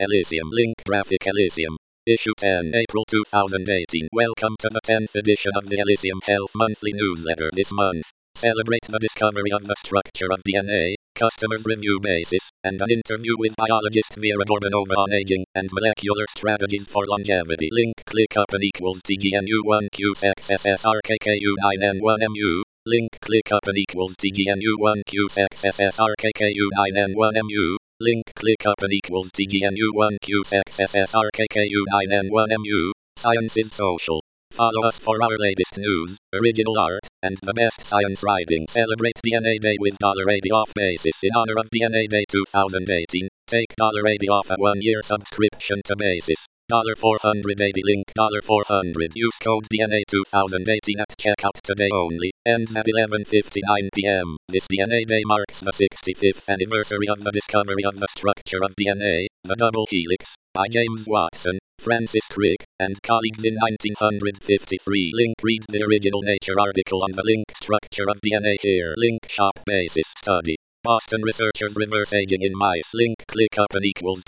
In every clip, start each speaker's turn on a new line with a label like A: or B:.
A: Elysium link graphic Elysium. Issue 10 April 2018. Welcome to the 10th edition of the Elysium Health Monthly Newsletter. This month, celebrate the discovery of the structure of DNA, customers review basis, and an interview with biologist Vera Gorbanova on aging and molecular strategies for longevity. Link click up and equals TGNU1QXSSRKKU9N1MU. Link click up and equals TGNU1QXSSRKKU9N1MU. Link click up and equals TGNU1QXSSRKKU9N1MU. Science is social. Follow us for our latest news, original art, and the best science writing. Celebrate DNA Day with $80 off basis. In honor of DNA Day 2018, take $80 off a 1-year subscription to Basis. $480 link $400. Use code DNA 2018 at checkout today only. Ends at 11:59 p.m. This DNA Day marks the 65th anniversary of the discovery of the structure of DNA, the double helix, by James Watson, Francis Crick, and colleagues in 1953. Link read the original Nature article on the link structure of DNA here. Link shop basis study. Boston researchers reverse aging in mice. Link click up and equals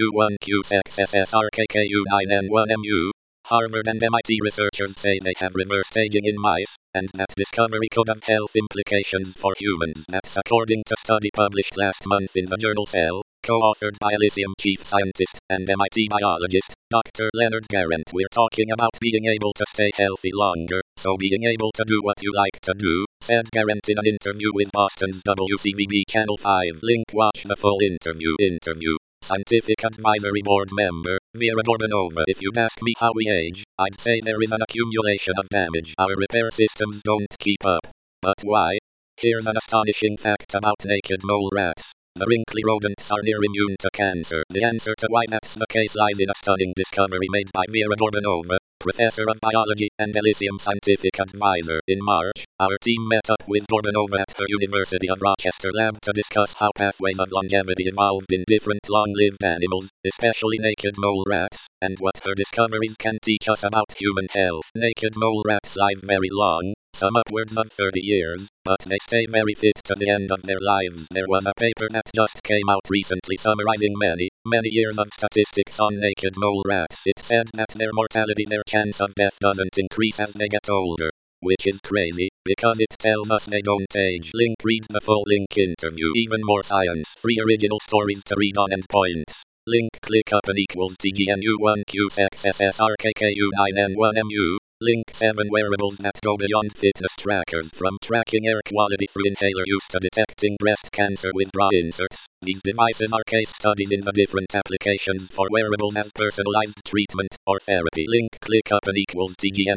A: TGNU1QXSSRKKU9N1MU. Harvard and MIT researchers say they have reversed aging in mice, and that discovery could have health implications for humans. That's according to study published last month in the journal Cell, co-authored by Elysium chief scientist and MIT biologist, Dr. Leonard Garrant. We're talking about being able to stay healthy longer, so being able to do what you like to do, said Garrant in an interview with Boston's WCVB Channel 5. Link watch the full interview. Scientific Advisory Board member, Vera Gorbanova. If you'd ask me how we age, I'd say there is an accumulation of damage. Our repair systems don't keep up. But why? Here's an astonishing fact about naked mole rats. The wrinkly rodents are near immune to cancer. The answer to why that's the case lies in a stunning discovery made by Vera Gorbanova, professor of biology and Elysium scientific advisor. In March, our team met up with Gorbanova at her University of Rochester lab to discuss how pathways of longevity evolved in different long-lived animals, especially naked mole rats, and what her discoveries can teach us about human health. Naked mole rats live very long, some upwards of 30 years, but they stay very fit to the end of their lives. There was a paper that just came out recently summarizing many years of statistics on naked mole rats. It said that their mortality, their chance of death doesn't increase as they get older. Which is crazy, because it tells us they don't age. Link read the full link interview. Even more science. 3 original stories to read on endpoints. Link click up and equals TGNU1QXSSRKKU9N1MU. Link 7 wearables that go beyond fitness trackers, from tracking air quality through inhaler use to detecting breast cancer with bra inserts. These devices are case studies in the different applications for wearables as personalized treatment or therapy. Link click up and equals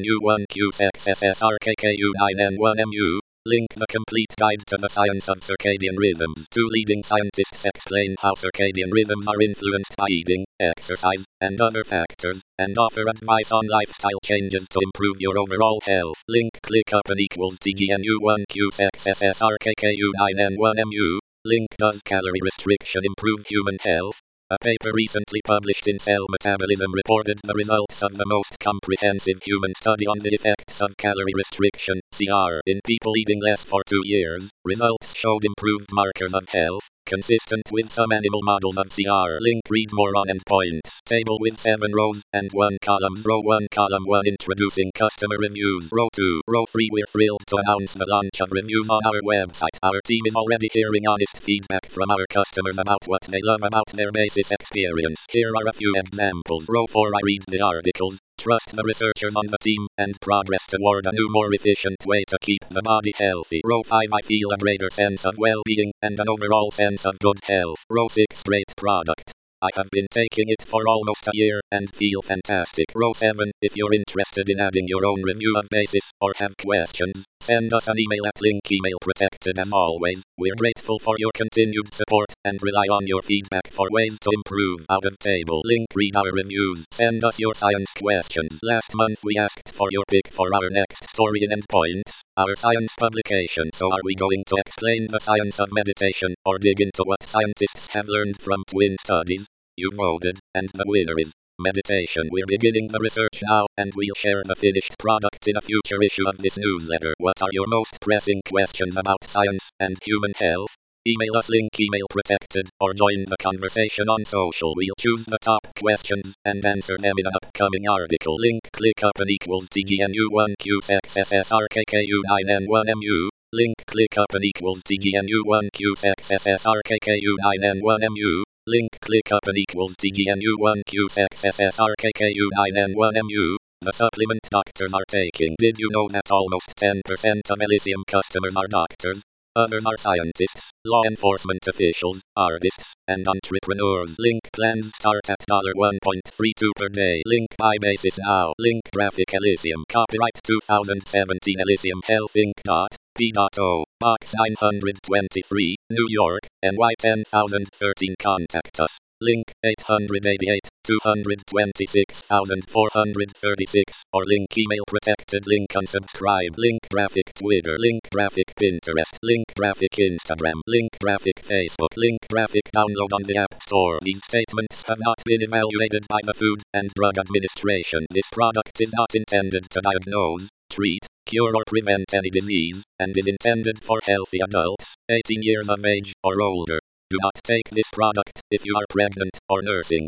A: TGNU1QXSSRKKU9N1MU. Link the complete guide to the science of circadian rhythms. 2 leading scientists explain how circadian rhythms are influenced by eating, exercise, and other factors, and offer advice on lifestyle changes to improve your overall health. Link click up and equals TGNU1QXSSRKKU9N1MU. Link does calorie restriction improve human health? A paper recently published in Cell Metabolism reported the results of the most comprehensive human study on the effects of calorie restriction, CR, in people eating less for 2 years. Results showed improved markers of health, consistent with some animal models of CR. Link read more on endpoints. Table with 7 rows and 1 column. Row 1 column 1 introducing customer reviews. Row 2. Row 3 we're thrilled to announce the launch of reviews on our website. Our team is already hearing honest feedback from our customers about what they love about their Basis experience. Here are a few examples. Row 4 I read the articles, trust the researchers on the team, and progress toward a new more efficient way to keep the body healthy. Row 5 I feel a greater sense of well-being and an overall sense of good health. Row 6 great product. I have been taking it for almost a year and feel fantastic. Row 7 if you're interested in adding your own review of Basis or have questions, send us an email at link email protected as always. We're grateful for your continued support and rely on your feedback for ways to improve. Out of table. Link read our reviews. Send us your science questions. Last month we asked for your pick for our next story in Endpoints, our science publication. So are we going to explain the science of meditation or dig into what scientists have learned from twin studies? You voted, and the winner is meditation. We're beginning the research now, and we'll share the finished product in a future issue of this newsletter. What are your most pressing questions about science and human health? Email us link email protected or join the conversation on social. We'll choose the top questions and answer them in an upcoming article. Link click up and equals TGNU1QSXSSRKKU9N1MU. Link click up and equals TGNU1QSXSSRKKU9N1MU. Link click up and equals TGNU1QSXSSRKKU9N1MU. The supplement doctors are taking. Did you know that almost 10% of Elysium customers are doctors? Others are scientists, law enforcement officials, artists, and entrepreneurs. Link plans start at $1.32 per day. Link by basis now. Link graphic Elysium. Copyright 2017 Elysium Health Inc. P.O. Box 923, New York, NY 10013. Contact us. Link 888-226,436 or link email protected. Link unsubscribe. Link graphic Twitter. Link graphic Pinterest. Link graphic Instagram. Link graphic Facebook. Link graphic download on the App Store. These statements have not been evaluated by the Food and Drug Administration. This product is not intended to diagnose, treat, cure or prevent any disease, and is intended for healthy adults, 18 years of age or older. Do not take this product if you are pregnant or nursing.